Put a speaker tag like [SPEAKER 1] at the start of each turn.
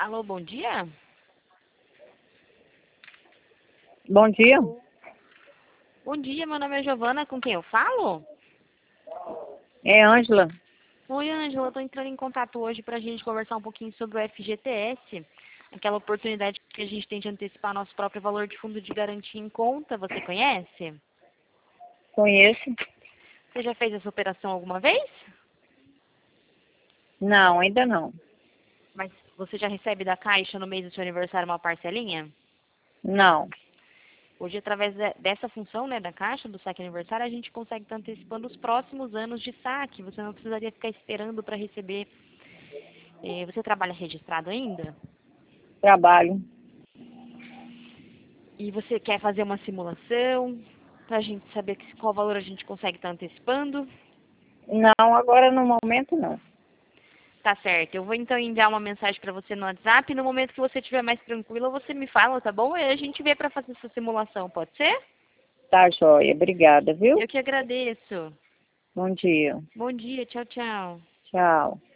[SPEAKER 1] Alô, bom dia?
[SPEAKER 2] Bom dia.
[SPEAKER 1] Bom dia, meu nome é Giovana, com quem eu falo?
[SPEAKER 2] É Ângela.
[SPEAKER 1] Oi, Ângela, eu tô entrando em contato hoje pra gente conversar um pouquinho sobre o FGTS, aquela oportunidade que a gente tem de antecipar nosso próprio valor de fundo de garantia em conta, você conhece?
[SPEAKER 2] Conheço?
[SPEAKER 1] Você já fez essa operação alguma vez?
[SPEAKER 2] Não, ainda não.
[SPEAKER 1] Mas você já recebe da Caixa no mês do seu aniversário uma parcelinha?
[SPEAKER 2] Não.
[SPEAKER 1] Hoje, através dessa função, né, da Caixa, do saque aniversário, a gente consegue estar antecipando os próximos anos de saque. Você não precisaria ficar esperando para receber. Você trabalha registrado ainda?
[SPEAKER 2] Trabalho.
[SPEAKER 1] E você quer fazer uma simulação para a gente saber qual valor a gente consegue estar antecipando?
[SPEAKER 2] Não, agora no momento não.
[SPEAKER 1] Tá certo. Eu vou então enviar uma mensagem para você no WhatsApp. No momento que você estiver mais tranquila, você me fala, tá bom? E a gente vê para fazer essa simulação, pode ser?
[SPEAKER 2] Tá, joia. Obrigada, viu?
[SPEAKER 1] Eu que agradeço.
[SPEAKER 2] Bom dia.
[SPEAKER 1] Bom dia, tchau, tchau.
[SPEAKER 2] Tchau.